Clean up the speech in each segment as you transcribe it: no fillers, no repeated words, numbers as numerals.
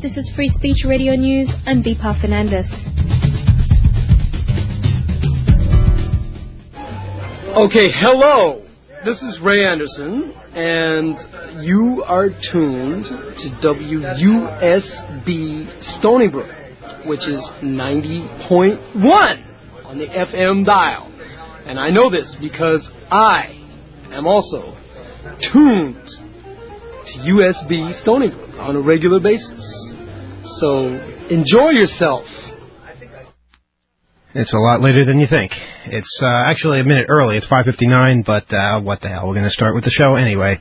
This is Free Speech Radio News. I'm Deepa Fernandez. Okay, hello. This is Ray Anderson, and you are tuned to WUSB Stony Brook, which is 90.1 on the FM dial. And I know this because I am also tuned to USB Stony Brook on a regular basis. So enjoy yourself. It's a lot later than you think. It's actually a minute early. It's 5:59, but what the hell? We're going to start with the show anyway.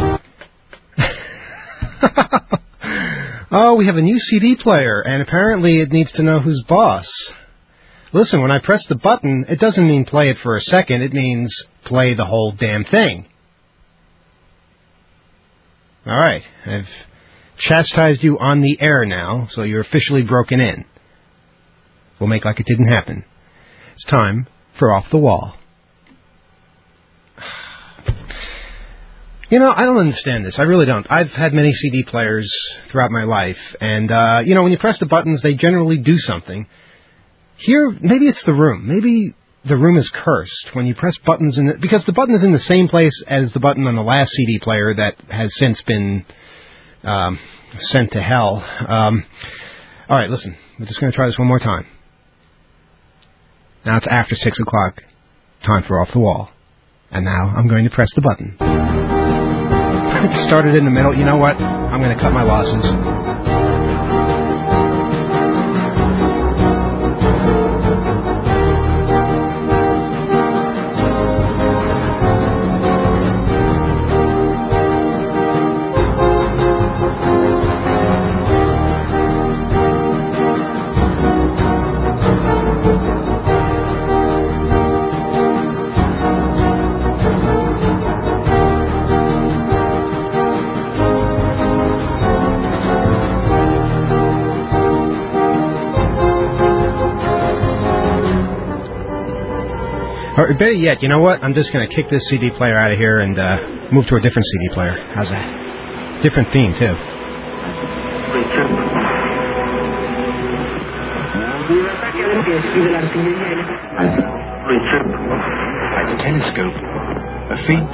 Oh, we have a new CD player, and apparently it needs to know who's boss. Listen, when I press the button, it doesn't mean play it for a second. It means play the whole damn thing. All right. I've chastised you on the air now, so you're officially broken in. We'll make like it didn't happen. It's time for Off the Wall. You know, I don't understand this. I really don't. I've had many CD players throughout my life, and, when you press the buttons, they generally do something. Here, maybe it's the room. Maybe the room is cursed when you press buttons because the button is in the same place as the button on the last CD player that has since been sent to hell. All right, listen. We're just going to try this one more time. Now it's after 6 o'clock. Time for Off the Wall. And now I'm going to press the button. It started in the middle. You know what? I'm going to cut my losses. Or better yet, you know what? I'm just going to kick this CD player out of here and move to a different CD player. How's that? Different theme, too. Like a telescope. A feat.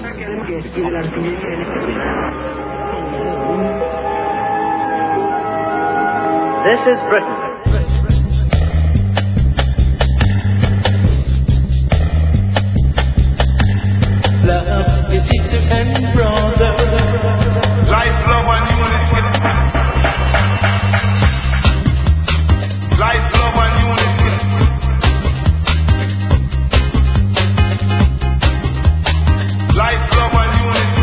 This is Britain. Love is sister and brother. Life, love, and unity. Life, love, and unity. Life, love, and unity.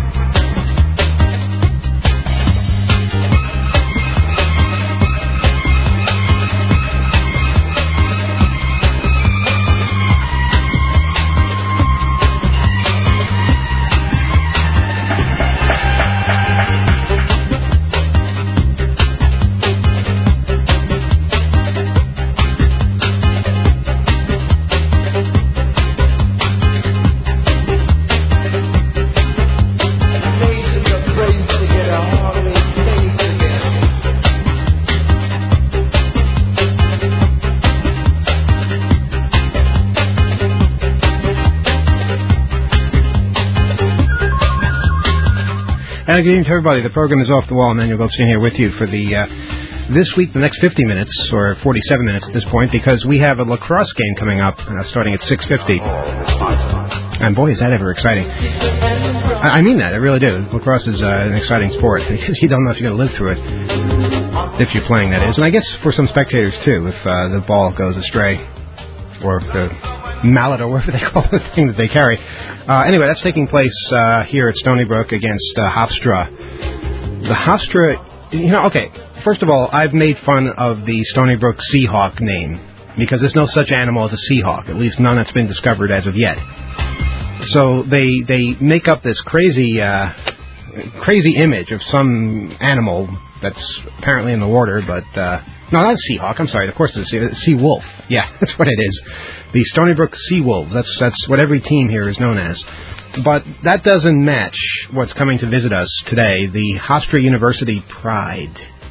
Good evening to everybody. The program is Off the Wall. Emmanuel Goldstein here with you for this week, the next 50 minutes, or 47 minutes at this point, because we have a lacrosse game coming up starting at 6:50. And boy, is that ever exciting. I mean that. I really do. Lacrosse is an exciting sport because you don't know if you're going to live through it, if you're playing, that is. And I guess for some spectators, too, if the ball goes astray, or the mallet, or whatever they call the thing that they carry. Anyway, that's taking place here at Stony Brook against Hofstra. The Hofstra, okay, first of all, I've made fun of the Stony Brook Seahawk name, because there's no such animal as a Seahawk, at least none that's been discovered as of yet. So they make up this crazy image of some animal that's apparently in the water, but... No, not a Seahawk. I'm sorry. Of course, it's a sea wolf. Yeah, that's what it is. The Stony Brook Sea Wolves. That's what every team here is known as. But that doesn't match what's coming to visit us today, the Hofstra University Pride.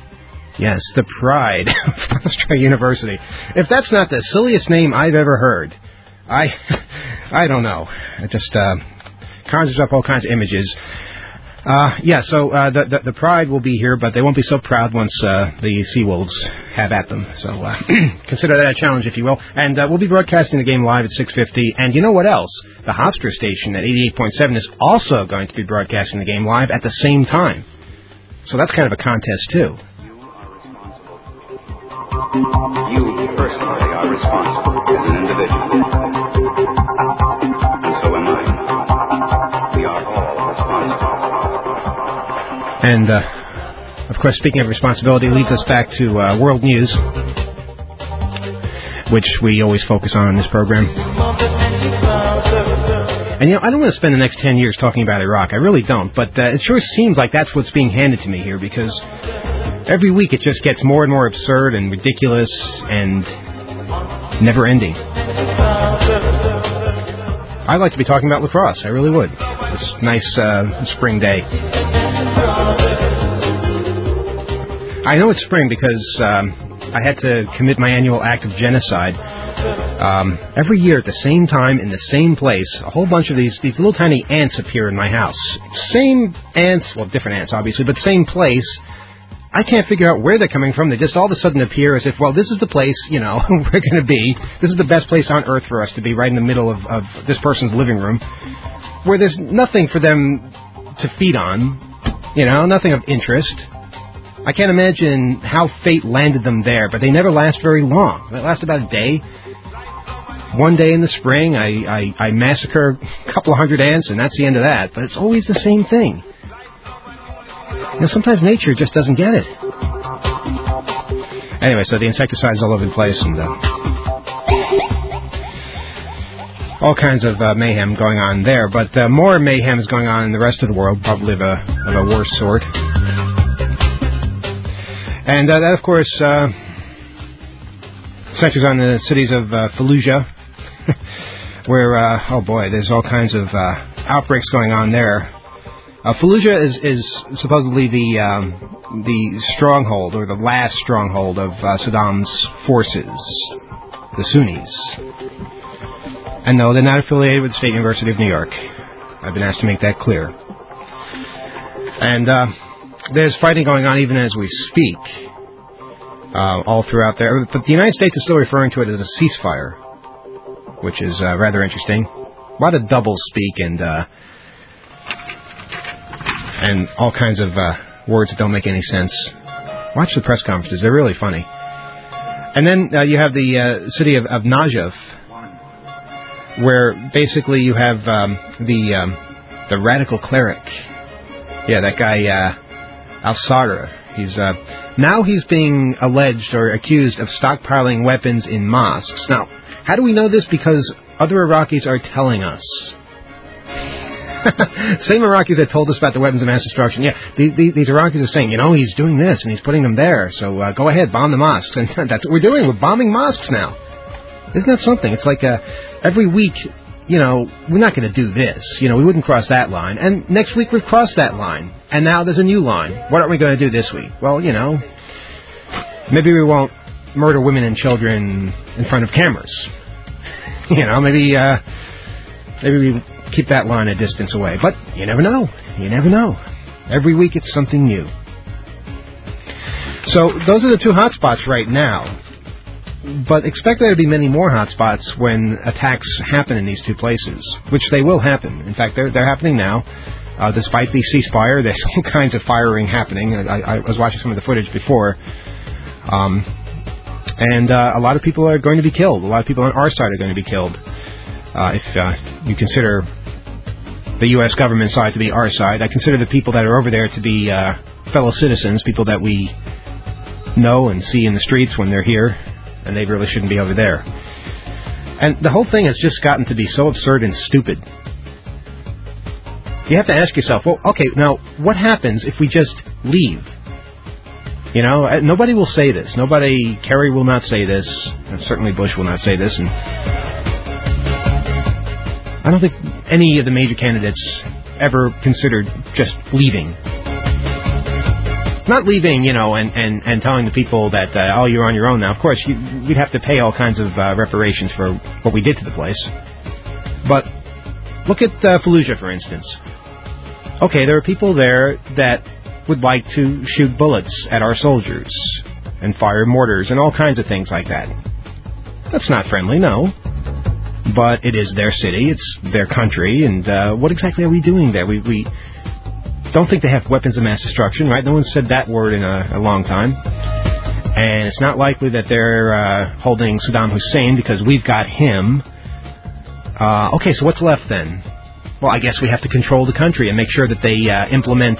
Yes, the pride of Hofstra University. If that's not the silliest name I've ever heard, I don't know. It just conjures up all kinds of images. So the Pride will be here, but they won't be so proud once the Seawolves have at them. So consider that a challenge, if you will. And we'll be broadcasting the game live at 6:50. And you know what else? The Hofstra station at 88.7 is also going to be broadcasting the game live at the same time. So that's kind of a contest, too. You personally are responsible as an individual. And so am I. We are all responsible. And, of course, speaking of responsibility, leads us back to world news, which we always focus on in this program. And, I don't want to spend the next 10 years talking about Iraq. I really don't. But it sure seems like that's what's being handed to me here, because every week it just gets more and more absurd and ridiculous and never-ending. I'd like to be talking about lacrosse. I really would. This nice spring day. I know it's spring because I had to commit my annual act of genocide. Every year at the same time in the same place, a whole bunch of these little tiny ants appear in my house. Same ants, well, different ants obviously, but same place. I can't figure out where they're coming from. They just all of a sudden appear as if, well, this is the place, we're going to be. This is the best place on earth for us to be, right in the middle of this person's living room, where there's nothing for them to feed on, nothing of interest. I can't imagine how fate landed them there, but they never last very long. They last about a day. One day in the spring, I massacre a couple of hundred ants, and that's the end of that. But it's always the same thing. Sometimes nature just doesn't get it. Anyway, so the insecticides all over the place, and all kinds of mayhem going on there. But more mayhem is going on in the rest of the world, probably of a worse sort. And that, of course, centers on the cities of Fallujah, where, there's all kinds of outbreaks going on there. Fallujah is supposedly the stronghold, or the last stronghold of Saddam's forces, the Sunnis. And no, they're not affiliated with the State University of New York. I've been asked to make that clear. And there's fighting going on even as we speak, all throughout there. But the United States is still referring to it as a ceasefire, which is rather interesting. A lot of double-speak and all kinds of words that don't make any sense. Watch the press conferences. They're really funny. And then you have the city of Najaf, where basically you have the radical cleric. Yeah, that guy, al-Sadr. He's being alleged or accused of stockpiling weapons in mosques. Now, how do we know this? Because other Iraqis are telling us. Same Iraqis that told us about the weapons of mass destruction. Yeah, these Iraqis are saying, he's doing this and he's putting them there. So go ahead, bomb the mosques. And that's what we're doing. We're bombing mosques now. Isn't that something? It's like every week, we're not going to do this. We wouldn't cross that line. And next week we've crossed that line. And now there's a new line. What are we going to do this week? Well, maybe we won't murder women and children in front of cameras. Maybe we keep that line a distance away. But you never know. You never know. Every week it's something new. So those are the two hot spots right now. But expect there to be many more hot spots when attacks happen in these two places, which they will happen. In fact, they're happening now. Despite the ceasefire, there's all kinds of firing happening. I was watching some of the footage before. And a lot of people are going to be killed. A lot of people on our side are going to be killed. If you consider the U.S. government side to be our side, I consider the people that are over there to be fellow citizens, people that we know and see in the streets when they're here, and they really shouldn't be over there. And the whole thing has just gotten to be so absurd and stupid. You have to ask yourself, well, okay, now, what happens if we just leave? Nobody will say this. Kerry will not say this. And certainly Bush will not say this. And I don't think any of the major candidates ever considered just leaving. Not leaving, and telling the people that, you're on your own now. Of course, you'd have to pay all kinds of reparations for what we did to the place. But look at Fallujah, for instance. Okay, there are people there that would like to shoot bullets at our soldiers and fire mortars and all kinds of things like that. That's not friendly, no. But it is their city, it's their country, and what exactly are we doing there? We don't think they have weapons of mass destruction, right? No one said that word in a long time. And it's not likely that they're holding Saddam Hussein because we've got him. Okay, so what's left then? Well, I guess we have to control the country and make sure that they implement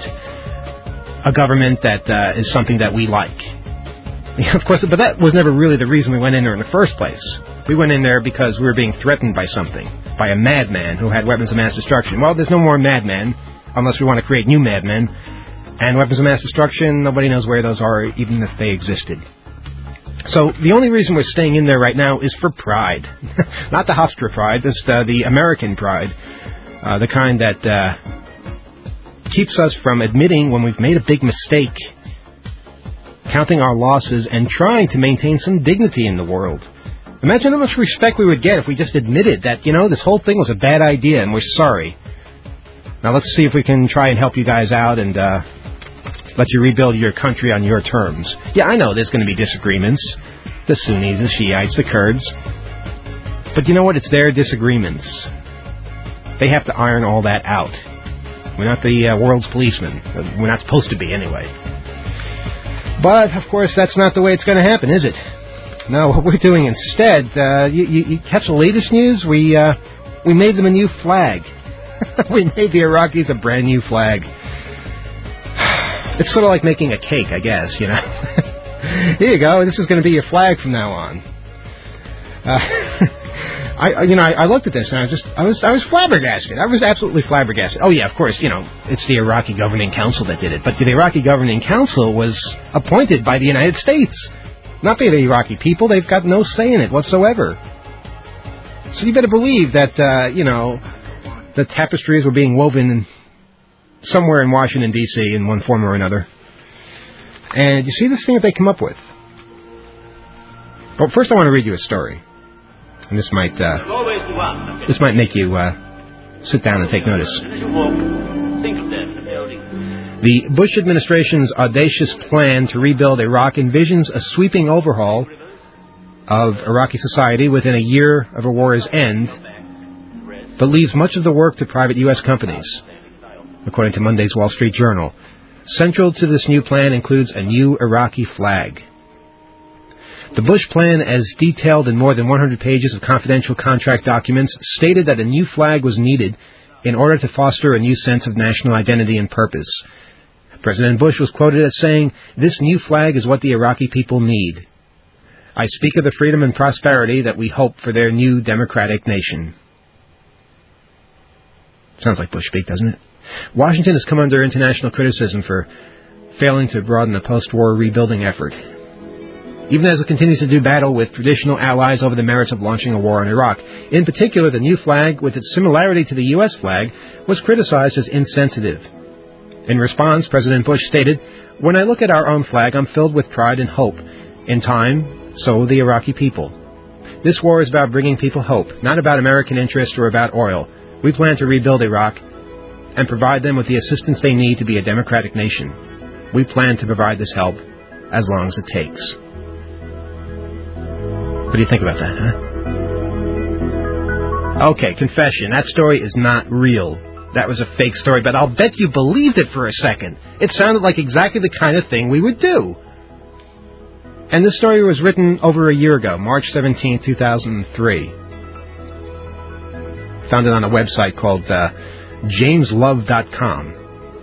a government that is something that we like. Of course, but that was never really the reason we went in there in the first place. We went in there because we were being threatened by something, by a madman who had weapons of mass destruction. Well, there's no more madmen, unless we want to create new madmen. And weapons of mass destruction, nobody knows where those are, even if they existed. So the only reason we're staying in there right now is for pride. Not the Hofstra pride, it's the American pride. The kind that keeps us from admitting when we've made a big mistake, counting our losses, and trying to maintain some dignity in the world. Imagine how much respect we would get if we just admitted that, this whole thing was a bad idea and we're sorry. Now let's see if we can try and help you guys out and let you rebuild your country on your terms. Yeah, I know there's going to be disagreements. The Sunnis, the Shiites, the Kurds. But you know what? It's their disagreements. They have to iron all that out. We're not the world's policemen. We're not supposed to be, anyway. But, of course, that's not the way it's going to happen, is it? No, what we're doing instead, you catch the latest news? We made them a new flag. We made the Iraqis a brand new flag. It's sort of like making a cake, I guess, Here you go. This is going to be your flag from now on. I looked at this and I was flabbergasted. I was absolutely flabbergasted. Oh yeah, of course, it's the Iraqi Governing Council that did it. But the Iraqi Governing Council was appointed by the United States, not by the Iraqi people. They've got no say in it whatsoever. So you better believe that the tapestries were being woven somewhere in Washington, D.C. in one form or another. And you see this thing that they come up with. But first I want to read you a story. And this might make you sit down and take notice. The Bush administration's audacious plan to rebuild Iraq envisions a sweeping overhaul of Iraqi society within a year of a war's end, but leaves much of the work to private U.S. companies, according to Monday's Wall Street Journal. Central to this new plan includes a new Iraqi flag. The Bush plan, as detailed in more than 100 pages of confidential contract documents, stated that a new flag was needed in order to foster a new sense of national identity and purpose. President Bush was quoted as saying, "This new flag is what the Iraqi people need. I speak of the freedom and prosperity that we hope for their new democratic nation." Sounds like Bush speak, doesn't it? Washington has come under international criticism for failing to broaden the post-war rebuilding effort, even as it continues to do battle with traditional allies over the merits of launching a war on Iraq. In particular, the new flag, with its similarity to the U.S. flag, was criticized as insensitive. In response, President Bush stated, "When I look at our own flag, I'm filled with pride and hope. In time, so will the Iraqi people. This war is about bringing people hope, not about American interest or about oil. We plan to rebuild Iraq and provide them with the assistance they need to be a democratic nation. We plan to provide this help as long as it takes." What do you think about that, huh? Okay, confession. That story is not real. That was a fake story, but I'll bet you believed it for a second. It sounded like exactly the kind of thing we would do. And this story was written over a year ago, March 17, 2003. Found it on a website called JamesLove.com,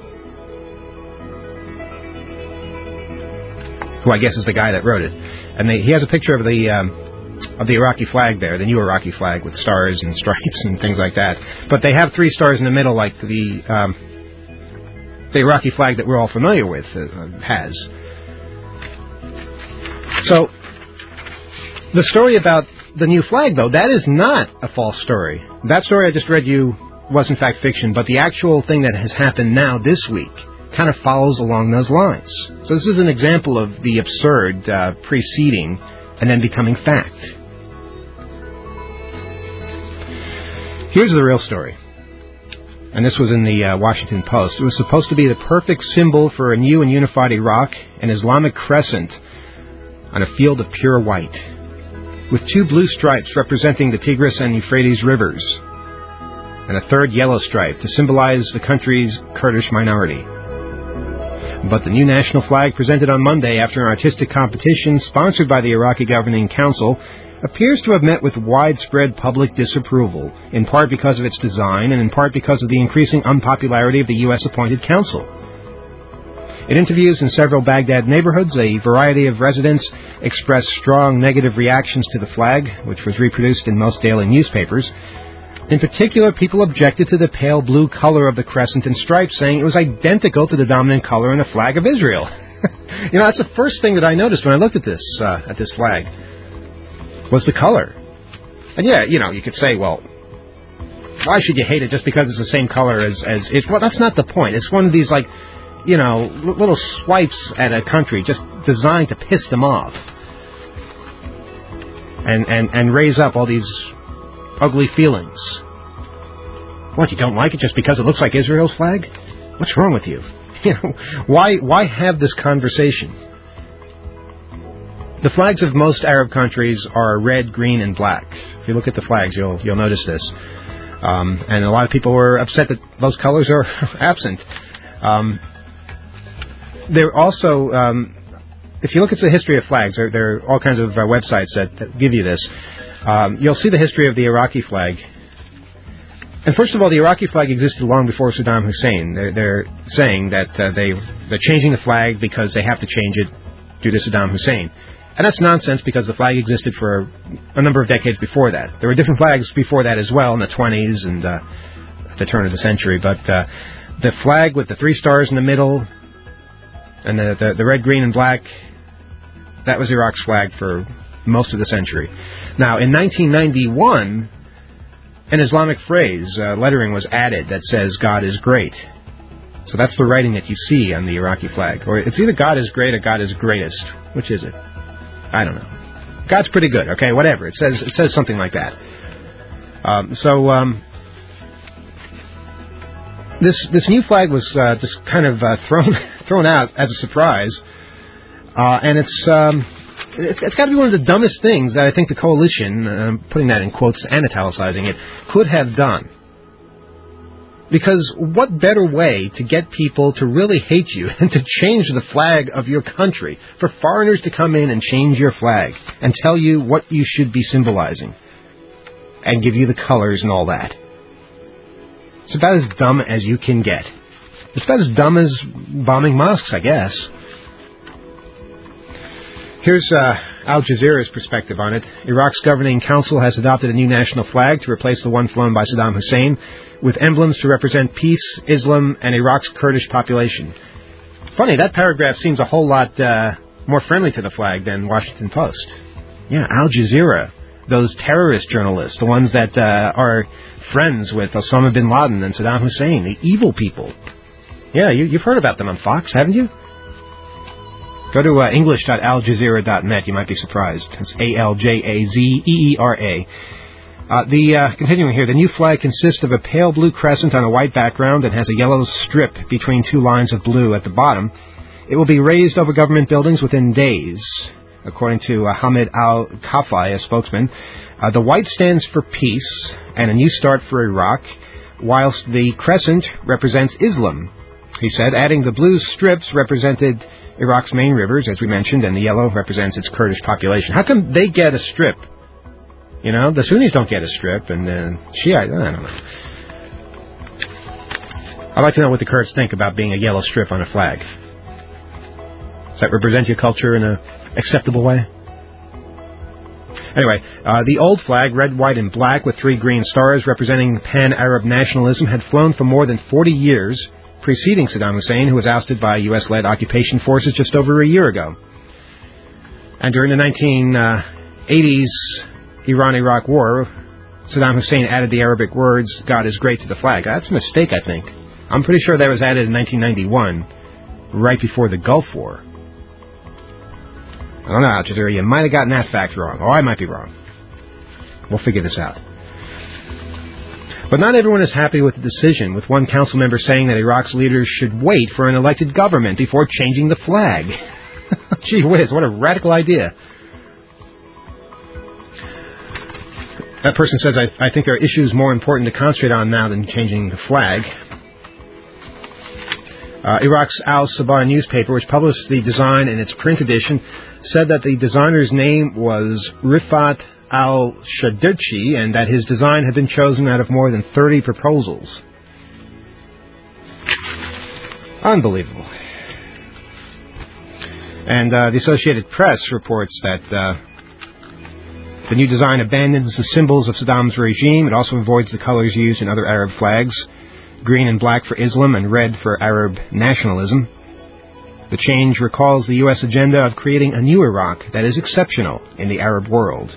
who I guess is the guy that wrote it. And he has a picture of the Iraqi flag there, the new Iraqi flag with stars and stripes and things like that. But they have 3 stars in the middle like the Iraqi flag that we're all familiar with has. So, the story about the new flag, though, that is not a false story. That story I just read you was in fact fiction, but the actual thing that has happened now this week kind of follows along those lines. So this is an example of the absurd preceding and then becoming fact. Here's the real story. And this was in the Washington Post. It was supposed to be the perfect symbol for a new and unified Iraq, an Islamic crescent on a field of pure white, with 2 blue stripes representing the Tigris and Euphrates rivers, and a 3rd yellow stripe to symbolize the country's Kurdish minority. But the new national flag presented on Monday after an artistic competition sponsored by the Iraqi Governing Council appears to have met with widespread public disapproval, in part because of its design and in part because of the increasing unpopularity of the U.S.-appointed council. In interviews in several Baghdad neighborhoods, a variety of residents expressed strong negative reactions to the flag, which was reproduced in most daily newspapers. In particular, people objected to the pale blue color of the crescent and stripes, saying it was identical to the dominant color in the flag of Israel. That's the first thing that I noticed when I looked at this flag, was the color. And you could say, well, why should you hate it just because it's the same color as it? Well, that's not the point. It's one of these, little swipes at a country just designed to piss them off and raise up all these ugly feelings. What, you don't like it just because it looks like Israel's flag? What's wrong with you? Why have this conversation? The flags of most Arab countries are red, green, and black. If you look at the flags, you'll notice this. And a lot of people were upset that those colors are absent. There also, if you look at the history of flags, there are all kinds of websites that give you this. You'll see the history of the Iraqi flag. And first of all, the Iraqi flag existed long before Saddam Hussein. They're saying that they're changing the flag because they have to change it due to Saddam Hussein. And that's nonsense because the flag existed for a number of decades before that. There were different flags before that as well in the 20s and at the turn of the century. But the flag with the 3 stars in the middle and the red, green, and black, that was Iraq's flag for most of the century. Now, in 1991, an Islamic phrase, lettering, was added that says, God is great. So that's the writing that you see on the Iraqi flag. Or it's either God is great or God is greatest. Which is it? I don't know. God's pretty good, okay, whatever. It says something like that. This new flag was just kind of thrown out as a surprise. And it's got to be one of the dumbest things that I think the coalition, I'm putting that in quotes and italicizing it, could have done. Because what better way to get people to really hate you than to change the flag of your country, for foreigners to come in and change your flag and tell you what you should be symbolizing and give you the colors and all that. It's about as dumb as you can get. It's about as dumb as bombing mosques, I guess. Here's Al Jazeera's perspective on it. Iraq's governing council has adopted a new national flag to replace the one flown by Saddam Hussein, with emblems to represent peace, Islam, and Iraq's Kurdish population. Funny, that paragraph seems a whole lot more friendly to the flag than Washington Post. Yeah, Al Jazeera, those terrorist journalists, the ones that are friends with Osama bin Laden and Saddam Hussein, the evil people. Yeah, you've heard about them on Fox, haven't you? Go to english.aljazeera.net. You might be surprised. It's ALJAZEERA. Continuing here, the new flag consists of a pale blue crescent on a white background and has a yellow strip between 2 lines of blue at the bottom. It will be raised over government buildings within days, according to Hamid Al-Kafai, a spokesman. The white stands for peace and a new start for Iraq, whilst the crescent represents Islam, he said, adding the blue strips represented Iraq's main rivers, as we mentioned, and the yellow represents its Kurdish population. How come they get a strip? You know, the Sunnis don't get a strip, and the Shiites, I don't know. I'd like to know what the Kurds think about being a yellow strip on a flag. Does that represent your culture in an acceptable way? Anyway, the old flag, red, white, and black, with 3 green stars representing pan-Arab nationalism, had flown for more than 40 years, preceding Saddam Hussein, who was ousted by U.S.-led occupation forces just over a year ago. And during the 1980s Iran-Iraq war, Saddam Hussein added the Arabic words, God is great, to the flag. That's a mistake, I think. I'm pretty sure that was added in 1991. right before the Gulf War. I don't know, Al Jazeera, you might have gotten that fact wrong. Or I might be wrong. We'll figure this out. But not everyone is happy with the decision, with one council member saying that Iraq's leaders should wait for an elected government before changing the flag. Gee whiz, what a radical idea. That person says, I think there are issues more important to concentrate on now than changing the flag. Iraq's Al-Sabah newspaper, which published the design in its print edition, said that the designer's name was Rifat Al-Shadirchi and that his design had been chosen out of more than 30 proposals. Unbelievable. And the Associated Press reports that the new design abandons the symbols of Saddam's regime. It also avoids the colors used in other Arab flags, green and black for Islam and red for Arab nationalism. The change recalls the U.S. agenda of creating a new Iraq that is exceptional in the Arab world.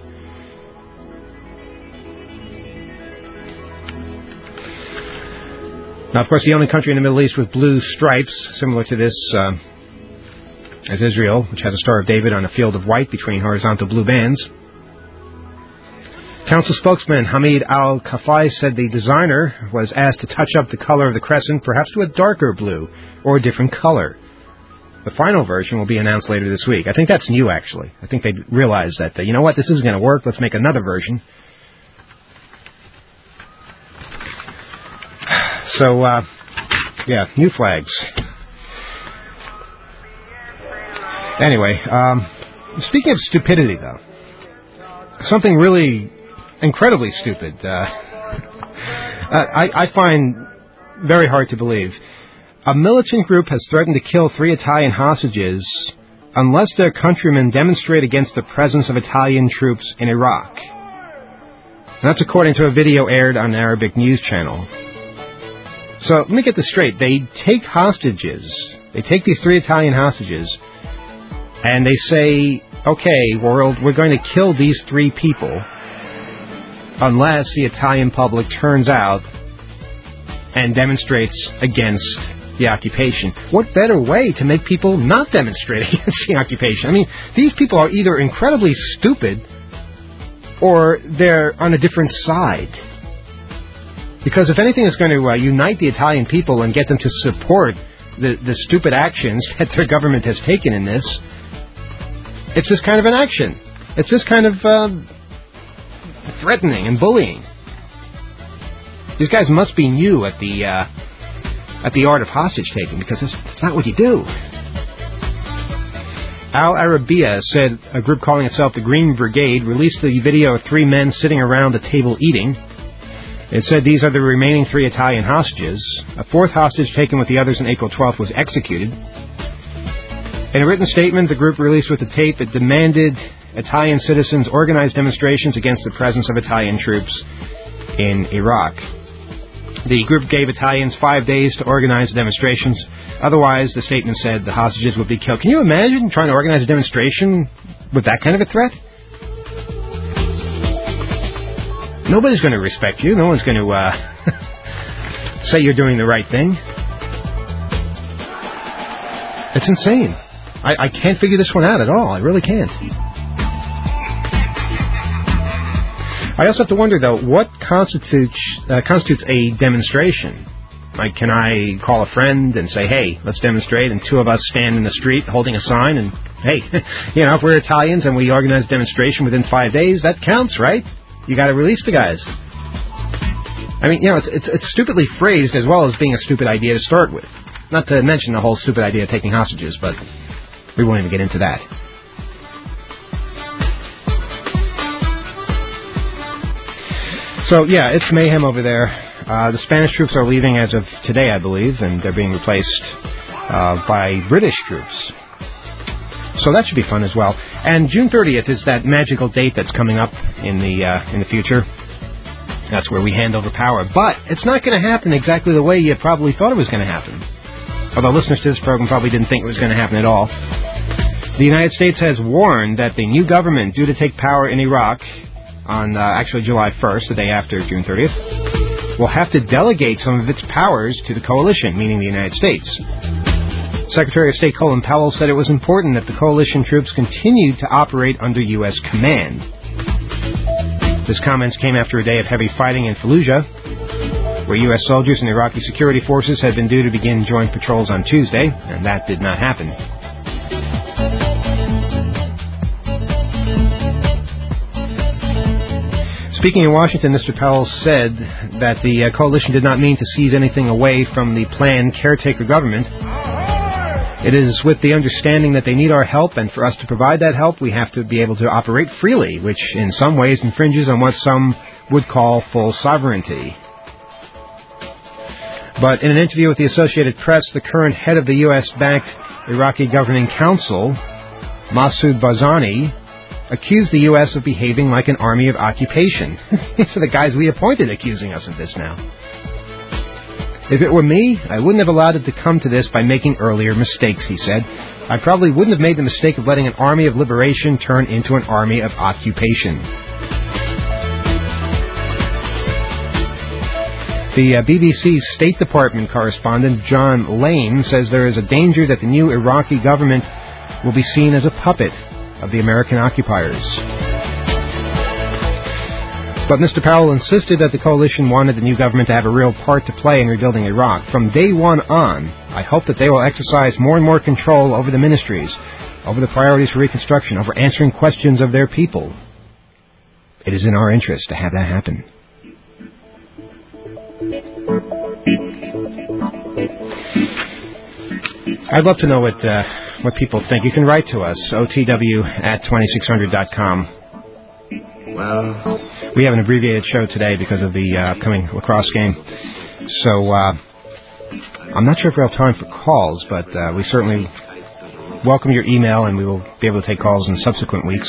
Now, of course, the only country in the Middle East with blue stripes, similar to this, is Israel, which has a Star of David on a field of white between horizontal blue bands. Council spokesman Hamid Al-Kafai said the designer was asked to touch up the color of the crescent, perhaps to a darker blue or a different color. The final version will be announced later this week. I think that's new, actually. I think they realized that, you know what, this isn't going to work. Let's make another version. So, yeah, new flags. Anyway, speaking of stupidity, though, something really incredibly stupid, I find very hard to believe. A militant group has threatened to kill 3 Italian hostages unless their countrymen demonstrate against the presence of Italian troops in Iraq. And that's according to a video aired on an Arabic news channel. So let me get this straight. They take hostages. They take these 3 Italian hostages, and they say, okay, world, we're going to kill these 3 people unless the Italian public turns out and demonstrates against the occupation. What better way to make people not demonstrate against the occupation? I mean, these people are either incredibly stupid or they're on a different side. Because if anything is going to unite the Italian people and get them to support the stupid actions that their government has taken in this, it's this kind of an action. It's this kind of threatening and bullying. These guys must be new at the art of hostage taking, because it's not what you do. Al Arabiya said a group calling itself the Green Brigade released the video of 3 men sitting around a table eating. It said these are the remaining 3 Italian hostages. A 4th hostage taken with the others on April 12th was executed. In a written statement the group released with the tape, it demanded Italian citizens organize demonstrations against the presence of Italian troops in Iraq. The group gave Italians 5 days to organize demonstrations. Otherwise, the statement said the hostages would be killed. Can you imagine trying to organize a demonstration with that kind of a threat? Nobody's going to respect you. No one's going to say you're doing the right thing. It's insane. I can't figure this one out at all. I really can't. I also have to wonder, though, what constitutes a demonstration? Like, can I call a friend and say, hey, let's demonstrate, and 2 of us stand in the street holding a sign, and, hey, if we're Italians and we organize a demonstration within 5 days, that counts, right? You got to release the guys. I mean, it's stupidly phrased as well as being a stupid idea to start with. Not to mention the whole stupid idea of taking hostages, but we won't even get into that. So, yeah, it's mayhem over there. The Spanish troops are leaving as of today, I believe, and they're being replaced by British troops. So that should be fun as well. And June 30th is that magical date that's coming up in the future. That's where we hand over power. But it's not going to happen exactly the way you probably thought it was going to happen. Although listeners to this program probably didn't think it was going to happen at all. The United States has warned that the new government due to take power in Iraq on actually July 1st, the day after June 30th, will have to delegate some of its powers to the coalition, meaning the United States. Secretary of State Colin Powell said it was important that the coalition troops continued to operate under U.S. command. His comments came after a day of heavy fighting in Fallujah, where U.S. soldiers and Iraqi security forces had been due to begin joint patrols on Tuesday, and that did not happen. Speaking in Washington, Mr. Powell said that the coalition did not mean to seize anything away from the planned caretaker government. It is with the understanding that they need our help, and for us to provide that help, we have to be able to operate freely, which in some ways infringes on what some would call full sovereignty. But in an interview with the Associated Press, the current head of the U.S.-backed Iraqi Governing Council, Masoud Barzani, accused the U.S. of behaving like an army of occupation. These are the guys we appointed accusing us of this now. If it were me, I wouldn't have allowed it to come to this by making earlier mistakes, he said. I probably wouldn't have made the mistake of letting an army of liberation turn into an army of occupation. The BBC's State Department correspondent, John Lane, says there is a danger that the new Iraqi government will be seen as a puppet of the American occupiers. But Mr. Powell insisted that the coalition wanted the new government to have a real part to play in rebuilding Iraq. From day one on, I hope that they will exercise more and more control over the ministries, over the priorities for reconstruction, over answering questions of their people. It is in our interest to have that happen. I'd love to know what people think. You can write to us, otw@2600.com. Well, we have an abbreviated show today because of the upcoming lacrosse game. So I'm not sure if we'll have time for calls, but we certainly welcome your email, and we will be able to take calls in subsequent weeks.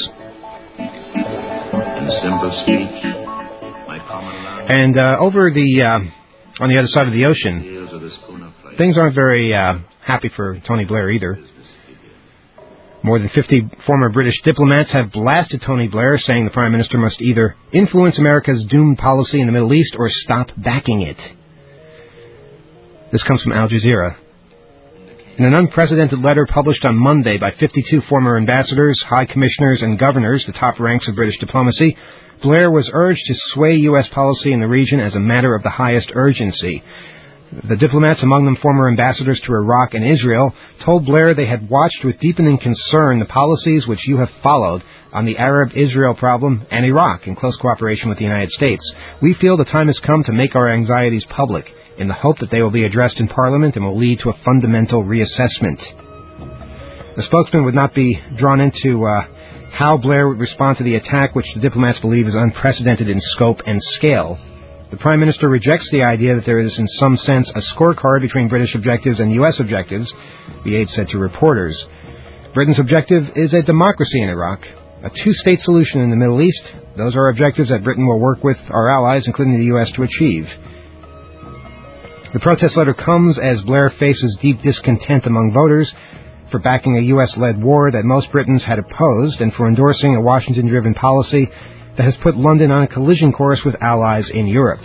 in simple speech, my common love. And over on the other side of the ocean, things aren't very happy for Tony Blair either. More than 50 former British diplomats have blasted Tony Blair, saying the Prime Minister must either influence America's doomed policy in the Middle East or stop backing it. This comes from Al Jazeera. In an unprecedented letter published on Monday by 52 former ambassadors, high commissioners, and governors, the top ranks of British diplomacy, Blair was urged to sway U.S. policy in the region as a matter of the highest urgency. The diplomats, among them former ambassadors to Iraq and Israel, told Blair they had watched with deepening concern the policies which you have followed on the Arab-Israel problem and Iraq in close cooperation with the United States. We feel the time has come to make our anxieties public in the hope that they will be addressed in Parliament and will lead to a fundamental reassessment. The spokesman would not be drawn into how Blair would respond to the attack, which the diplomats believe is unprecedented in scope and scale. The Prime Minister rejects the idea that there is, in some sense, a scorecard between British objectives and U.S. objectives, the aide said to reporters. Britain's objective is a democracy in Iraq, a two-state solution in the Middle East. Those are objectives that Britain will work with our allies, including the U.S., to achieve. The protest letter comes as Blair faces deep discontent among voters for backing a U.S.-led war that most Britons had opposed and for endorsing a Washington-driven policy that has put London on a collision course with allies in Europe.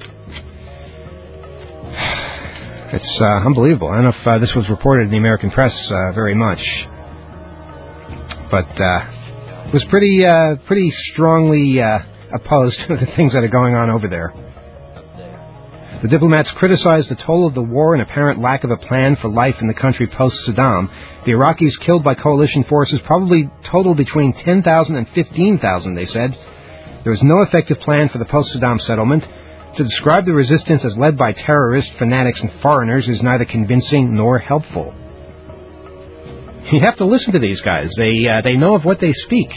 It's unbelievable. I don't know if this was reported in the American press very much, but it was pretty strongly opposed to the things that are going on over there. The diplomats criticized the toll of the war and apparent lack of a plan for life in the country post-Saddam. The Iraqis killed by coalition forces probably totaled between 10,000 and 15,000, they said. There was no effective plan for the post-Saddam settlement. To describe the resistance as led by terrorists, fanatics, and foreigners is neither convincing nor helpful. You have to listen to these guys. They know of what they speak.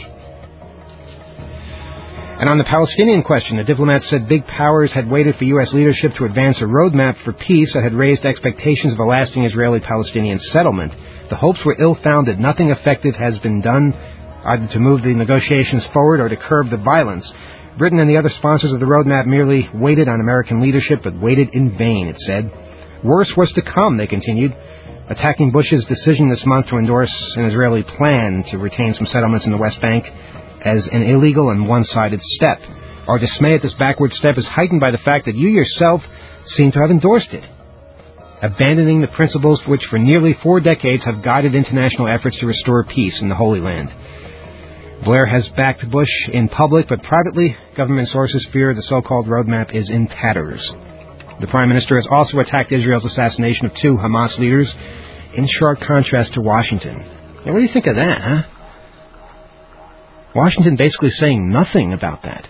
And on the Palestinian question, the diplomats said big powers had waited for U.S. leadership to advance a roadmap for peace that had raised expectations of a lasting Israeli-Palestinian settlement. The hopes were ill-founded. Nothing effective has been done, either to move the negotiations forward or to curb the violence. Britain and the other sponsors of the roadmap merely waited on American leadership, but waited in vain, it said. Worse was to come, they continued, attacking Bush's decision this month to endorse an Israeli plan to retain some settlements in the West Bank as an illegal and one-sided step. Our dismay at this backward step is heightened by the fact that you yourself seem to have endorsed it. abandoning the principles which for nearly 4 decades have guided international efforts to restore peace in the Holy Land. Blair has backed Bush in public, but privately, government sources fear the so-called roadmap is in tatters. The Prime Minister has also attacked Israel's assassination of 2 Hamas leaders, in sharp contrast to Washington. Now, what do you think of that, huh? Washington basically saying nothing about that.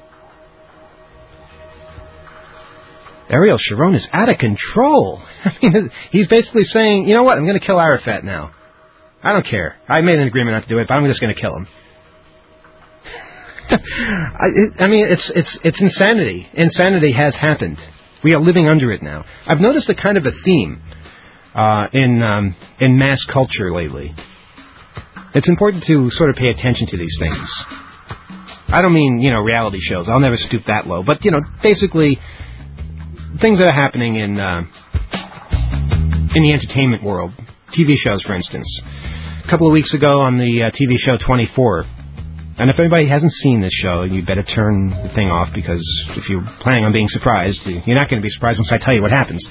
Ariel Sharon is out of control. I mean, he's basically saying, you know what, I'm going to kill Arafat now. I don't care. I made an agreement not to do it, but I'm just going to kill him. I mean, it's insanity. Insanity has happened. We are living under it now. I've noticed a kind of a theme in mass culture lately. It's important to sort of pay attention to these things. I don't mean, reality shows. I'll never stoop that low. But, basically, things that are happening in the entertainment world. TV shows, for instance. A couple of weeks ago on the TV show 24. And if anybody hasn't seen this show, you better turn the thing off, because if you're planning on being surprised, you're not going to be surprised once I tell you what happens.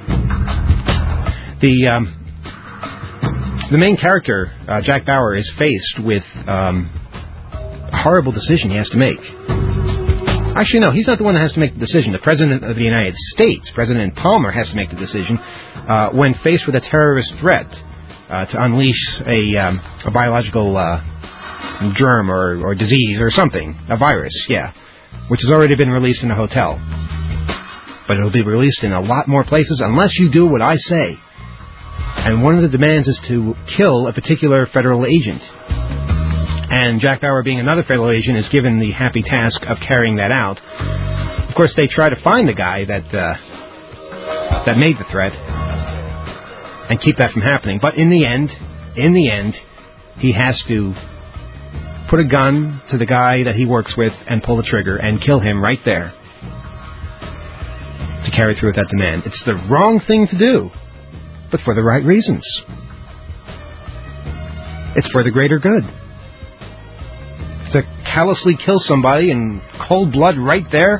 The main character, Jack Bauer, is faced with a horrible decision he has to make. Actually, no, he's not the one that has to make the decision. The President of the United States, President Palmer, has to make the decision when faced with a terrorist threat to unleash a biological germ or disease or something, a virus, which has already been released in a hotel. But it'll be released in a lot more places unless you do what I say. And one of the demands is to kill a particular federal agent. And Jack Bauer, being another federal agent, is given the happy task of carrying that out. Of course, they try to find the guy that made the threat and keep that from happening. But in the end, he has to put a gun to the guy that he works with and pull the trigger and kill him right there to carry through with that demand. It's the wrong thing to do, but for the right reasons. It's for the greater good. To callously kill somebody in cold blood right there.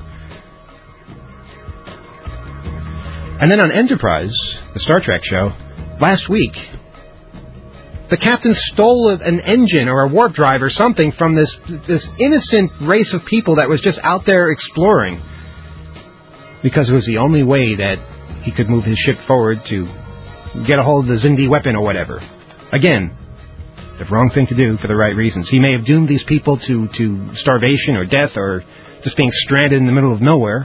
And then on Enterprise, the Star Trek show, last week, the captain stole an engine or a warp drive or something from this innocent race of people that was just out there exploring, because it was the only way that he could move his ship forward to get a hold of the Xindi weapon or whatever. Again, the wrong thing to do for the right reasons. He may have doomed these people to starvation or death or just being stranded in the middle of nowhere.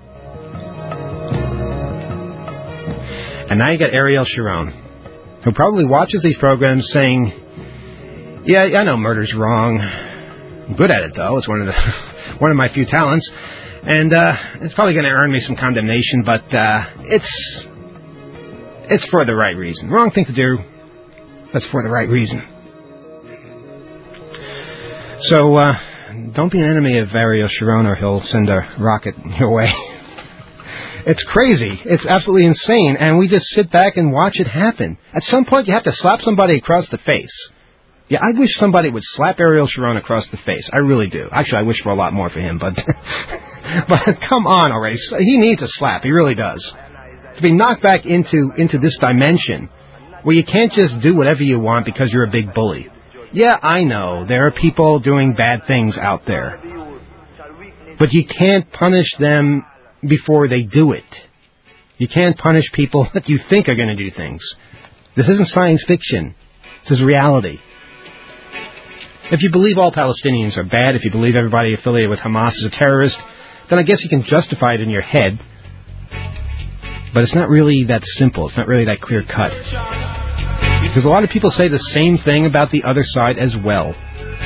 And now you got Ariel Sharon, who probably watches these programs saying, yeah, I know murder's wrong. I'm good at it, though. It's one of my few talents. And it's probably going to earn me some condemnation, but it's for the right reason. Wrong thing to do, that's for the right reason. So don't be an enemy of Ariel Sharon, or he'll send a rocket your way. It's crazy. It's absolutely insane. And we just sit back and watch it happen. At some point, you have to slap somebody across the face. Yeah, I wish somebody would slap Ariel Sharon across the face. I really do. Actually, I wish for a lot more for him, but but come on already. He needs a slap. He really does. To be knocked back into this dimension where you can't just do whatever you want because you're a big bully. Yeah, I know. There are people doing bad things out there. But you can't punish them before they do it. You can't punish people that you think are going to do things. This isn't science fiction. This is reality. If you believe all Palestinians are bad, if you believe everybody affiliated with Hamas is a terrorist, then I guess you can justify it in your head. But it's not really that simple. It's not really that clear cut. Because a lot of people say the same thing about the other side as well.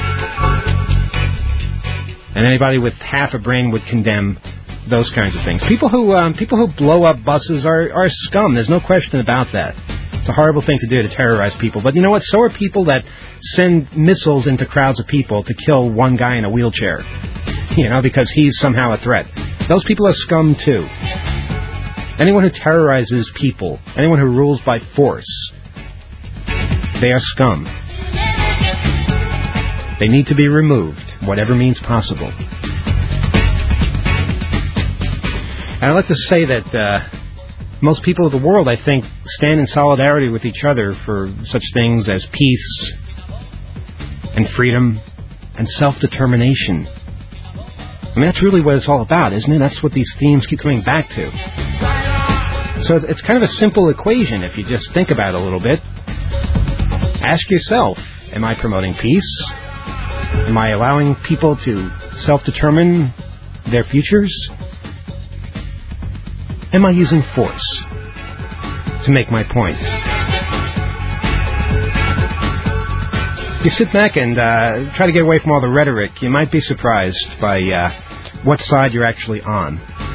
And anybody with half a brain would condemn those kinds of things. People who blow up buses are scum. There's no question about that. It's a horrible thing to do, to terrorize people. But you know what? So are people that send missiles into crowds of people to kill one guy in a wheelchair. Because he's somehow a threat. Those people are scum too. Anyone who terrorizes people, anyone who rules by force, they are scum. They need to be removed, whatever means possible. And I'd like to say that Most people of the world, I think, stand in solidarity with each other for such things as peace and freedom and self-determination. I mean, that's really what it's all about, isn't it? That's what these themes keep coming back to. So it's kind of a simple equation if you just think about it a little bit. Ask yourself, am I promoting peace? Am I allowing people to self-determine their futures? Am I using force to make my point? If you sit back and try to get away from all the rhetoric, you might be surprised by what side you're actually on.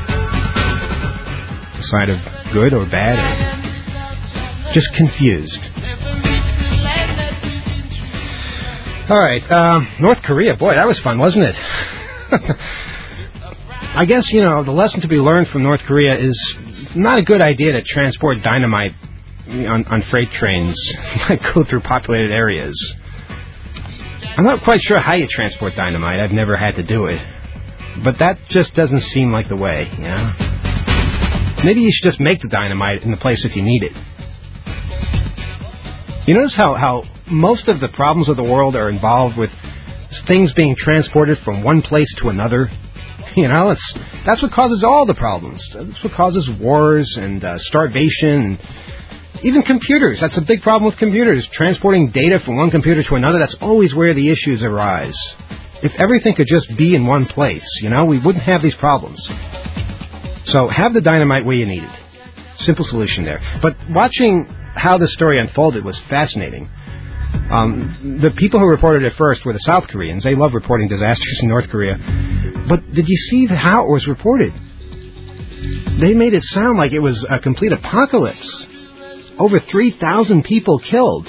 The side of good or bad, or just confused. All right, North Korea, boy, that was fun, wasn't it? I guess, the lesson to be learned from North Korea is not a good idea to transport dynamite on freight trains that go through populated areas. I'm not quite sure how you transport dynamite. I've never had to do it. But that just doesn't seem like the way, Maybe you should just make the dynamite in the place that you need it. You notice how most of the problems of the world are involved with things being transported from one place to another? That's what causes all the problems. That's what causes wars and starvation and even computers. That's a big problem with computers. Transporting data from one computer to another, that's always where the issues arise. If everything could just be in one place, we wouldn't have these problems. So have the dynamite where you need it. Simple solution there. But watching how the story unfolded was fascinating. The people who reported it first were the South Koreans. They love reporting disasters in North Korea. But did you see how it was reported? They made it sound like it was a complete apocalypse. Over 3,000 people killed.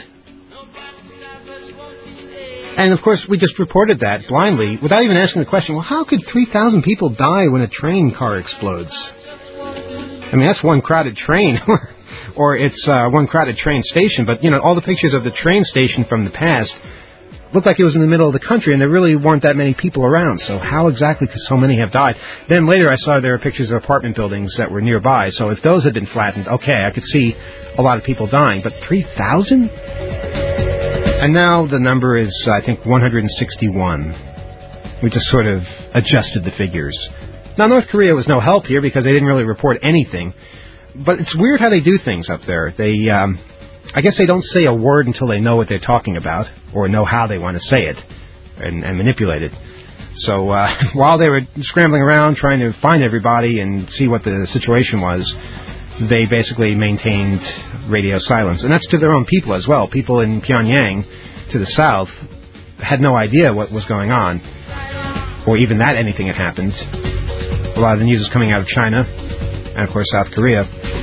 And, of course, we just reported that blindly without even asking the question, well, how could 3,000 people die when a train car explodes? I mean, that's one crowded train, or it's one crowded train station. But, all the pictures of the train station from the past looked like it was in the middle of the country, and there really weren't that many people around. So how exactly could so many have died? Then later I saw there were pictures of apartment buildings that were nearby. So if those had been flattened, okay, I could see a lot of people dying. But 3,000? And now the number is, I think, 161. We just sort of adjusted the figures. Now, North Korea was no help here because they didn't really report anything. But it's weird how they do things up there. They, I guess they don't say a word until they know what they're talking about or know how they want to say it and manipulate it. So while they were scrambling around trying to find everybody and see what the situation was, they basically maintained radio silence. And that's to their own people as well. People in Pyongyang, to the south, had no idea what was going on, or even that anything had happened. A lot of the news is coming out of China, and of course South Korea.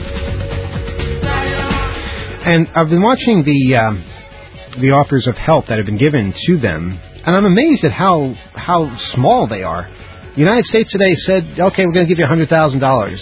And I've been watching the offers of help that have been given to them, and I'm amazed at how small they are. The United States today said, okay, we're going to give you $100,000.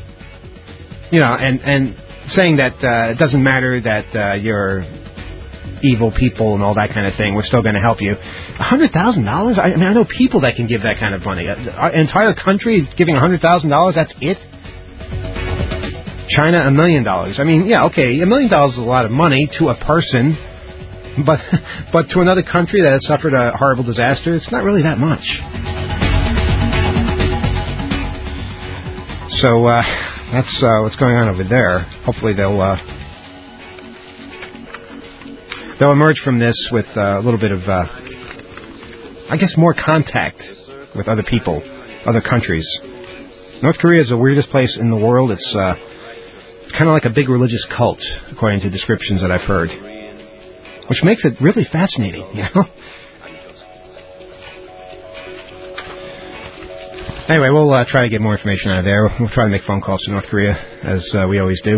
And saying that it doesn't matter that you're evil people and all that kind of thing. We're still going to help you. $100,000? I mean, I know people that can give that kind of money. Our entire country giving $100,000, that's it? China, $1 million. I mean, yeah, okay, $1 million is a lot of money to a person, but to another country that has suffered a horrible disaster, it's not really that much. So, that's what's going on over there. Hopefully they'll emerge from this with a little bit of, I guess, more contact with other people, other countries. North Korea is the weirdest place in the world. It's kind of like a big religious cult, according to descriptions that I've heard, which makes it really fascinating, Anyway, we'll try to get more information out of there. We'll try to make phone calls to North Korea, as we always do.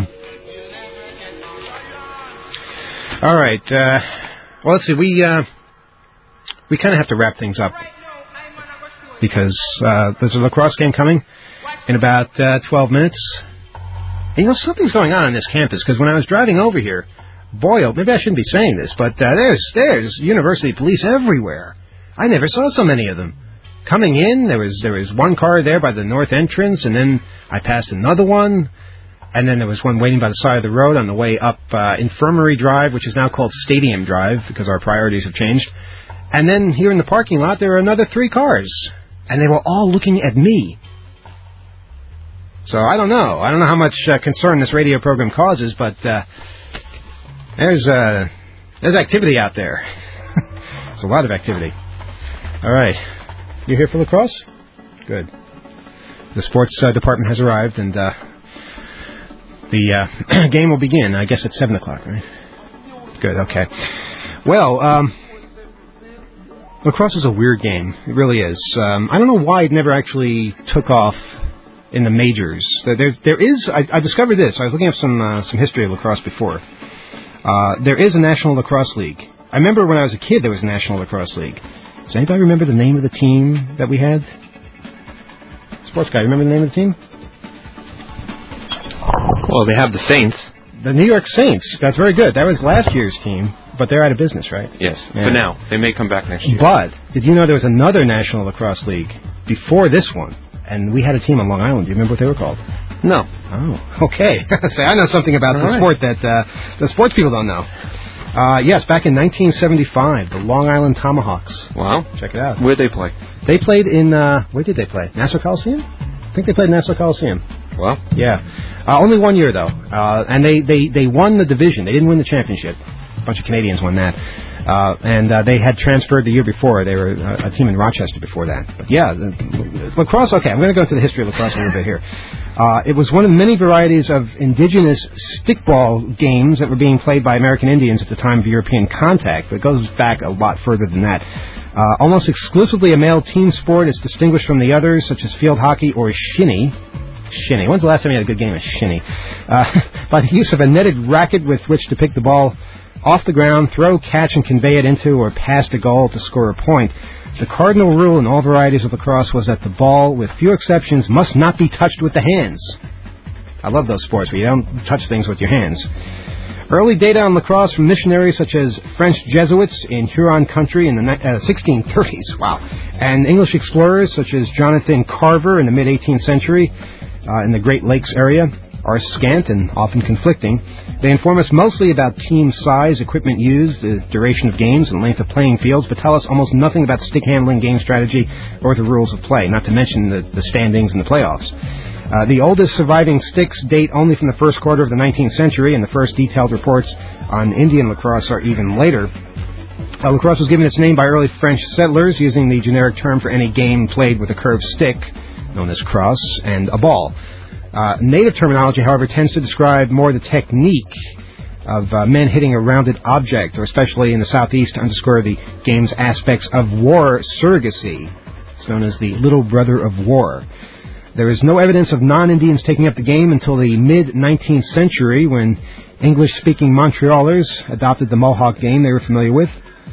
All right. Well, let's see. We kind of have to wrap things up because there's a lacrosse game coming in about 12 minutes. And, something's going on this campus, because when I was driving over here, boy, maybe I shouldn't be saying this, but there's university police everywhere. I never saw so many of them. Coming in, there was one car there by the north entrance, and then I passed another one, And then there was one waiting by the side of the road on the way up Infirmary Drive, which is now called Stadium Drive because our priorities have changed. And then here in the parking lot, there were another 3 cars. And they were all looking at me. So I don't know. I don't know how much concern this radio program causes, but there's activity out there. There's a lot of activity. All right. You here for lacrosse? Good. The sports department has arrived, and the game will begin, I guess, at 7 o'clock, right? Good, okay. Well, lacrosse is a weird game. It really is. I don't know why it never actually took off in the majors. There is. I discovered this. I was looking up some history of lacrosse before. There is a National Lacrosse League. I remember when I was a kid there was a National Lacrosse League. Does anybody remember the name of the team that we had? Sports guy, remember the name of the team? Well, they have the Saints. The New York Saints. That's very good. That was last year's team, but they're out of business, right? Yes, Yeah. but now. They may come back next year. But did you know there was another National Lacrosse League before this one? And we had a team on Long Island. Do you remember what they were called? No. Oh, okay. Say, I know something about the sport that the sports people don't know. Yes, back in 1975, the Long Island Tomahawks. Wow. Check it out. Where'd they play? They played in, where did they play? Nassau Coliseum? I think they played in Nassau Coliseum. Well. Yeah. Only 1 year, though. And they won the division. They didn't win the championship. A bunch of Canadians won that. And they had transferred the year before. They were a team in Rochester before that. But yeah, lacrosse, okay, I'm going to go into the history of lacrosse a little bit here. It was one of the many varieties of indigenous stickball games that were being played by American Indians at the time of European contact, but it goes back a lot further than that. Almost exclusively a male team sport, it's distinguished from the others, such as field hockey or shinny. Shinny. When's the last time you had a good game of shinny? By the use of a netted racket with which to pick the ball off the ground, throw, catch, and convey it into or past a goal to score a point. The cardinal rule in all varieties of lacrosse was that the ball, with few exceptions, must not be touched with the hands. I love those sports where you don't touch things with your hands. Early data on lacrosse from missionaries such as French Jesuits in Huron country in the 1630s, wow, and English explorers such as Jonathan Carver in the mid-18th century in the Great Lakes area are scant and often conflicting. They inform us mostly about team size, equipment used, the duration of games, and length of playing fields, but tell us almost nothing about stick handling, game strategy, or the rules of play, not to mention the standings and the playoffs. The oldest surviving sticks date only from the first quarter of the 19th century, and the first detailed reports on Indian lacrosse are even later. Lacrosse was given its name by early French settlers, using the generic term for any game played with a curved stick, known as crosse, and a ball. Native terminology, however, tends to describe more the technique of men hitting a rounded object, or especially in the southeast to underscore the game's aspects of war surrogacy. It's known as the little brother of war. There is no evidence of non-Indians taking up the game until the mid-19th century, when English-speaking Montrealers adopted the Mohawk game they were familiar with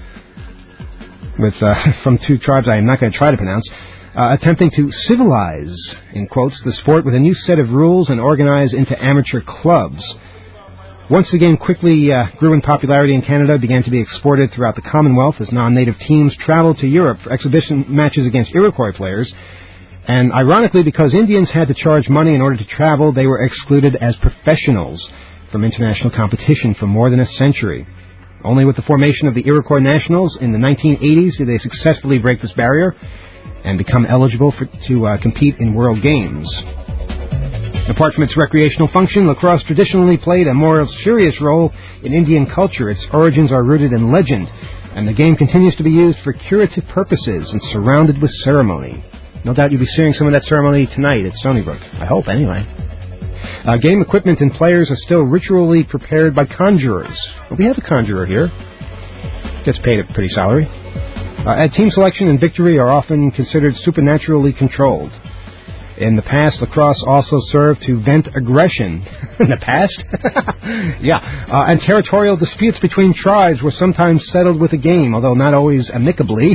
from two tribes I am not going to try to pronounce, attempting to civilize, in quotes, the sport with a new set of rules and organize into amateur clubs. Once the game quickly grew in popularity in Canada, it began to be exported throughout the Commonwealth as non-native teams traveled to Europe for exhibition matches against Iroquois players. And ironically, because Indians had to charge money in order to travel, they were excluded as professionals from international competition for more than a century. Only with the formation of the Iroquois Nationals in the 1980s did they successfully break this barrier and become eligible to compete in World Games. Apart from its recreational function, lacrosse traditionally played a more serious role in Indian culture. Its origins are rooted in legend, and the game continues to be used for curative purposes and surrounded with ceremony. No doubt you'll be seeing some of that ceremony tonight at Stony Brook. I hope, anyway. Game equipment and players are still ritually prepared by conjurers. Well, we have a conjurer here. Gets paid a pretty salary. Team selection and victory are often considered supernaturally controlled. In the past, lacrosse also served to vent aggression. In the past? Yeah. And territorial disputes between tribes were sometimes settled with a game, although not always amicably.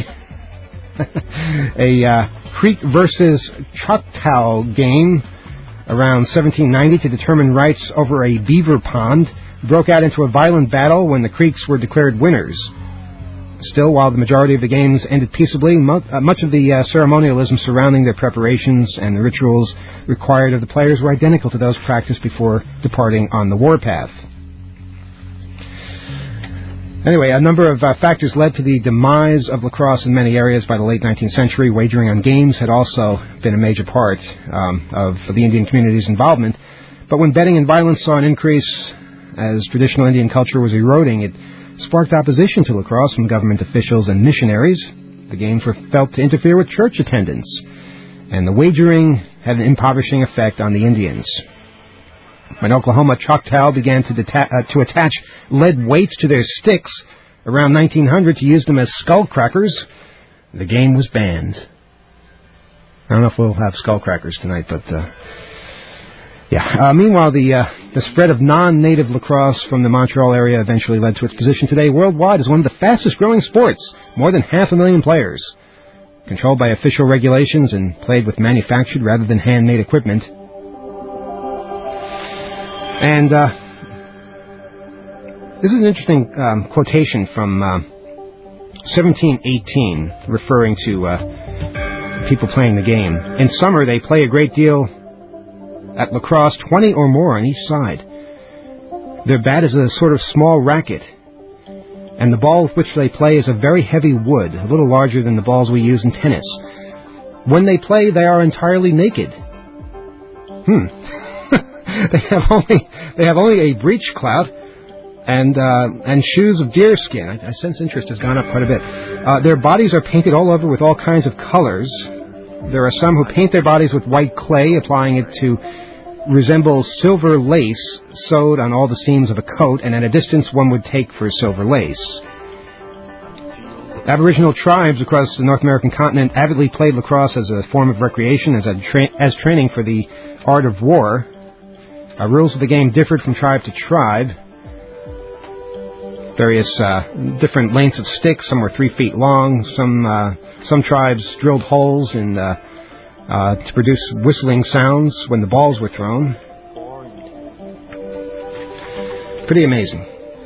A Creek versus Choctaw game around 1790 to determine rights over a beaver pond broke out into a violent battle when the Creeks were declared winners. Still, while the majority of the games ended peaceably, much of the ceremonialism surrounding their preparations and the rituals required of the players were identical to those practiced before departing on the warpath. Anyway, a number of factors led to the demise of lacrosse in many areas by the late 19th century. Wagering on games had also been a major part of the Indian community's involvement. But when betting and violence saw an increase as traditional Indian culture was eroding, it sparked opposition to lacrosse from government officials and missionaries. The games were felt to interfere with church attendance, and the wagering had an impoverishing effect on the Indians. When Oklahoma Choctaw began to attach lead weights to their sticks around 1900 to use them as skull crackers, the game was banned. I don't know if we'll have skull crackers tonight, but meanwhile, the spread of non-native lacrosse from the Montreal area eventually led to its position today worldwide as one of the fastest-growing sports, more than 500,000 players. Controlled by official regulations and played with manufactured rather than handmade equipment. And this is an interesting quotation from 1718, referring to people playing the game. In summer, they play a great deal at lacrosse, 20 or more on each side. Their bat is a sort of small racket, and the ball with which they play is a very heavy wood, a little larger than the balls we use in tennis. When they play, they are entirely naked. They have only a breechclout and shoes of deerskin. I sense interest has gone up quite a bit. Their bodies are painted all over with all kinds of colors. There are some who paint their bodies with white clay, applying it to resemble silver lace sewed on all the seams of a coat, and at a distance one would take for silver lace. Aboriginal tribes across the North American continent avidly played lacrosse as a form of recreation, as training for the art of war. Rules of the game differed from tribe to tribe. Various different lengths of sticks. Some were 3 feet long. Some tribes drilled holes in to produce whistling sounds when the balls were thrown. Pretty amazing.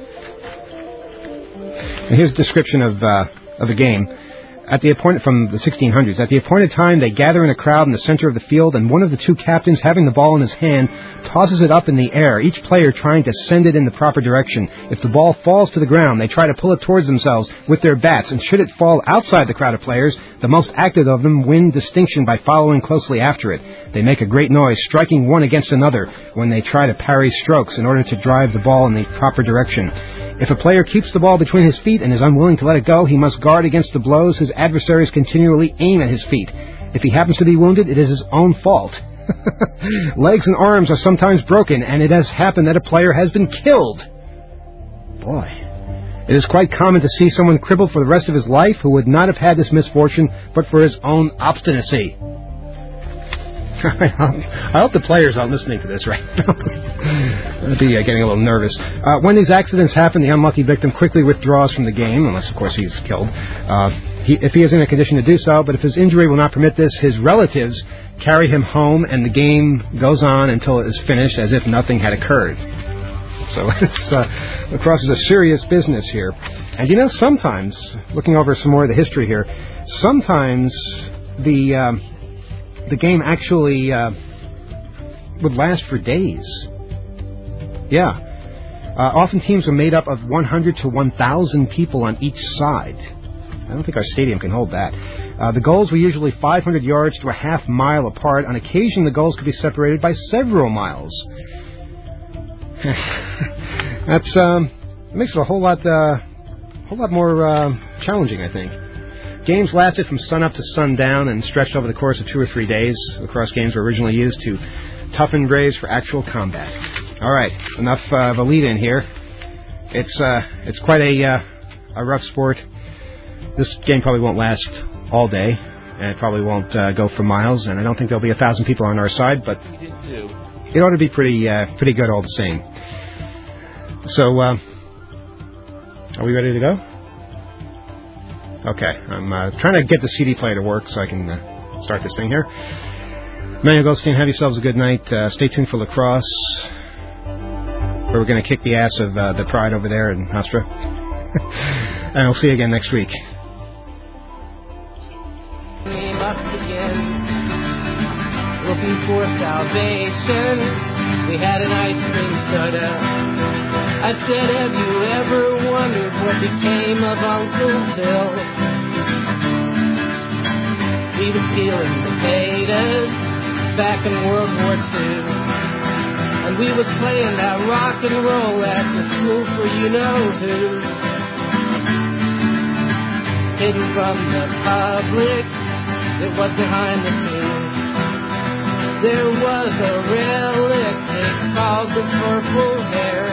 And here's a description of the game. From the 1600s. At the appointed time, they gather in a crowd in the center of the field, and one of the two captains, having the ball in his hand, tosses it up in the air, each player trying to send it in the proper direction. If the ball falls to the ground, they try to pull it towards themselves with their bats, and should it fall outside the crowd of players, the most active of them win distinction by following closely after it. They make a great noise, striking one against another when they try to parry strokes in order to drive the ball in the proper direction. If a player keeps the ball between his feet and is unwilling to let it go, he must guard against the blows his adversaries continually aim at his feet. If he happens to be wounded, it is his own fault. Legs and arms are sometimes broken, and it has happened that a player has been killed. Boy. It is quite common to see someone crippled for the rest of his life who would not have had this misfortune but for his own obstinacy. I hope the players aren't listening to this right now. I'd be getting a little nervous. When these accidents happen, the unlucky victim quickly withdraws from the game, unless, of course, he's killed, if he is in a condition to do so. But if his injury will not permit this, his relatives carry him home, and the game goes on until it is finished as if nothing had occurred. So lacrosse is a serious business here. And, sometimes, looking over some more of the history here, sometimes the game actually would last for days. Yeah. Often teams are made up of 100 to 1,000 people on each side. I don't think our stadium can hold that. The goals were usually 500 yards to a half mile apart. On occasion, the goals could be separated by several miles. That makes it a whole lot more challenging, I think. Games lasted from sunup to sundown and stretched over the course of 2 or 3 days. Lacrosse games were originally used to toughen graves for actual combat. All right, enough of a lead-in here. It's quite a rough sport. This game probably won't last all day, and it probably won't go for miles, and I don't think there'll be 1,000 people on our side, but it ought to be pretty good all the same. So, are we ready to go? Okay, I'm trying to get the CD player to work so I can start this thing here. Manuel Goldstein, have yourselves a good night. Stay tuned for lacrosse, where we're going to kick the ass of the Pride over there in Hofstra. And we'll see you again next week. Looking for salvation, we had an ice cream soda. I said, have you ever wondered what became of Uncle Bill? He was peeling potatoes back in World War II, and we was playing that rock and roll after school for you-know-who. Hidden from the public, it was behind the scenes. There was a relic they called the Purple Hair.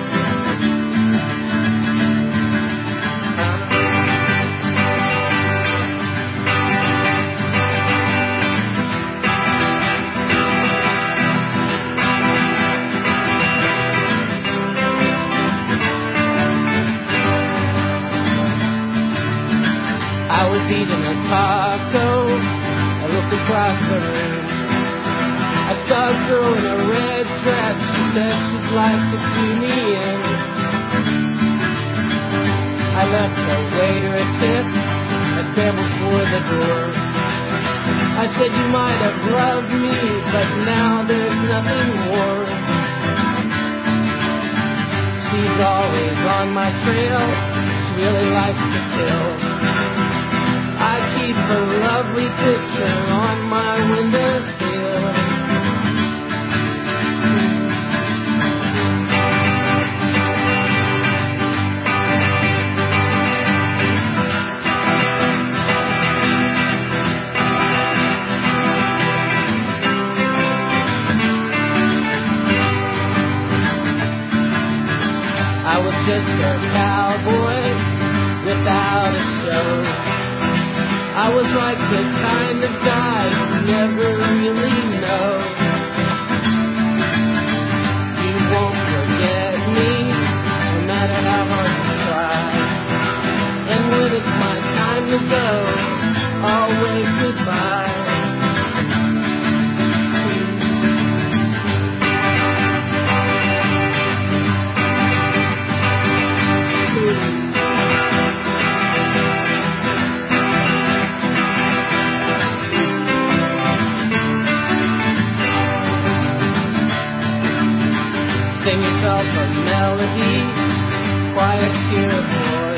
I was eating a taco, I looked across the room. I saw a girl in a red dress, she said she'd like to see me in. I left the waiter a tip, I scrambled for the door. I said you might have loved me, but now there's nothing more. She's always on my trail, she really likes to kill. I keep a lovely picture on my windowsill. I was just a cowboy without a show. I was like the kind of guy you never really know. You won't forget me, no matter how hard you try. And when it's my time to go, I'll wave goodbye. Sing yourself a melody, quiet, cheerful.